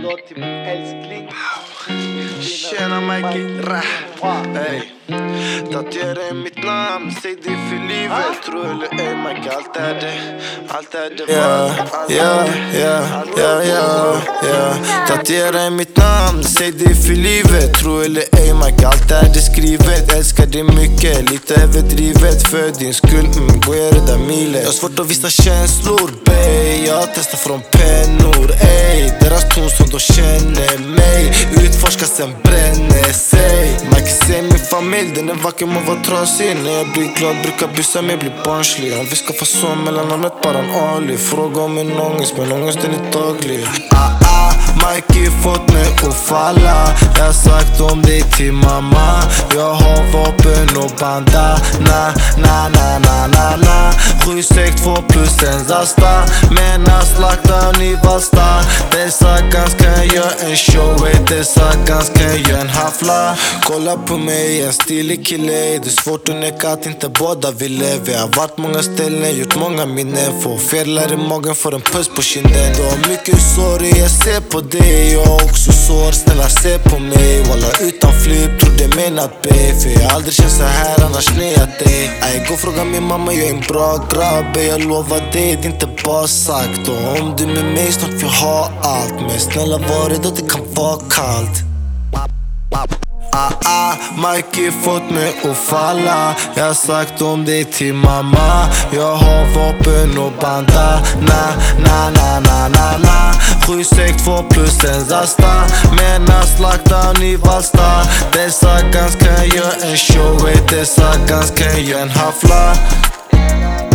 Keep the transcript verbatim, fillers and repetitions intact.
då till min älskling. Tjena Mikey, ey. Tatuera är mitt namn, säg det för livet. Tro eller ej Mikey, allt är det. Allt är det. Ja, ja, ja, ja, ja, ja. Tatuera är mitt namn, säg det för livet. Tro eller ej Mikey, allt är det skrivet. Älskar dig mycket, lite överdrivet. För din skull, mm, går jag det där milen. Jag har svårt att visa känslor, babe. Jag testar från pennor, ey. Deras ton som de känner mig. Utforska sen bränner sig. Mikey ser min familj, den är vacker men var trasig. När jag blir glad brukar byssa mig bli barnslig. Han vill skaffa son mellan namnet bara en Ali. Fråga om min ångest, men ångesten är daglig. Ah ah, Mikey fått mig att falla. Jag har sagt om dig till mamma. Jag har vapen och banda. Na na na na na na. sju sex två plus en Zasta. Mena slaktar ni Valsta. Dessa ganska gör en show. Dessa ganska gör en hafla. Kolla på mig, en stilig kille. Det är svårt att neka att inte båda vill leva. Jag har varit många ställen, gjort många minnen. Får felar i magen, får en puss på kinden. Du har mycket sorg, jag ser på dig. Jag har också sår, snälla se på mig. Walla utan flyp, tror det menat babe. För jag har aldrig känt så här, annars neat dig. Ay, gå fråga min mamma, jag är en bra grabb. Jag lovar dig, det är inte bara sagt. Och om du med mig snart får ha allt. Men snälla var det då det kan vara kallt. Ah ah, Mikey fått mig att falla. Jag har sagt om dig till mamma. Jag har vapen och banda. Na na na na na na. sju sex två plus en Zasta. Mena slaktar ni Valsta. Dessa ganska gör en show. Dessa ganska gör en hafla.